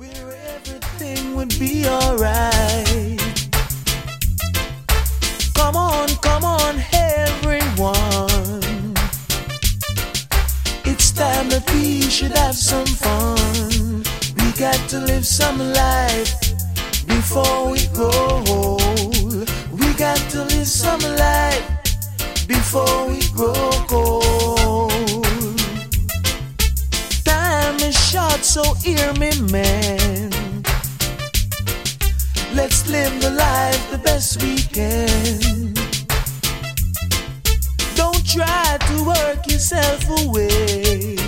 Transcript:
where everything would be alright. Come on, everyone. It's time that we should have some fun. We got to live some life before we grow old. We got to live some life before we grow old. Time is short, so hear me, man. Let's live the life the best we can. Don't try to work yourself away.